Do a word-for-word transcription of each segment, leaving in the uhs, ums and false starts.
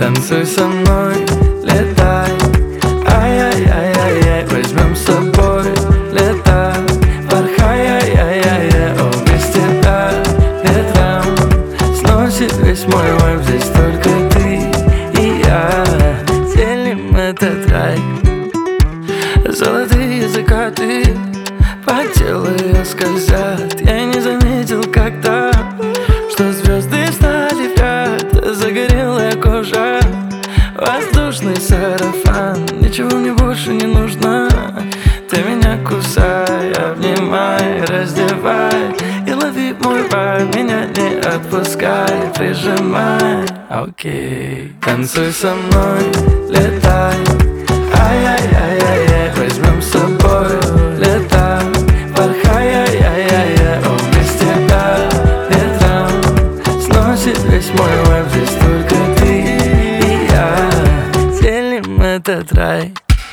Танцуй со мной, летай, ай-яй-яй-яй-яй, возьмем с собой лето, порхай, ай-яй-яй-яй, о, без тебя ветром сносит весь мой вайб, здесь только ты и я, делим этот рай. Золотые закаты по телу ее скользят, я не заметил когда, что звезды встали в ряд, загорелая кожа, воздушный сарафан, ничего мне больше не нужно. Ты меня кусай, обнимай, раздевай и лови мой вайб, меня не отпускай, прижимай. Окей, танцуй со мной, летай, ай-яй-яй-яй-яй, возьмем с собой лето, порхай, ай-яй-яй-яй, о, без тебя ветром сносит весь мой вайб, здесь только ты и я, делим этот рай.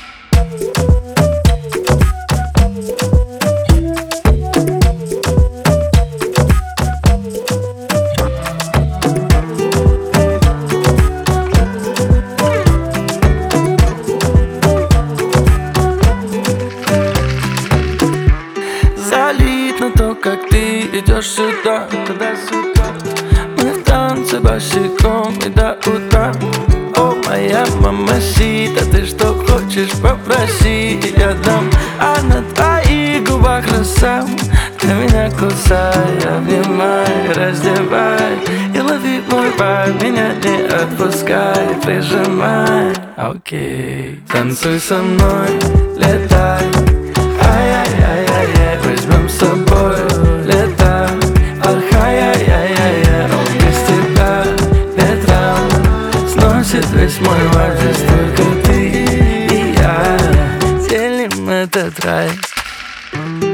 Залит на то, как ты идешь сюда, туда-сюда. Мы в танце босиком и до утра. О, моя мамасита, ты что хочешь, попроси, я дам. А на твоих губах роса, ты меня кусай, обнимай, раздевай и лови мой вайб, меня не отпускай, прижимай. Окей, танцуй со мной, летай, ай-яй-яй-яй-яй, возьмем с собой лето, порхай, ай-яй-яй-яй, о, без тебя ветром сносит весь мой вайб, здесь только ты и я, делим этот рай.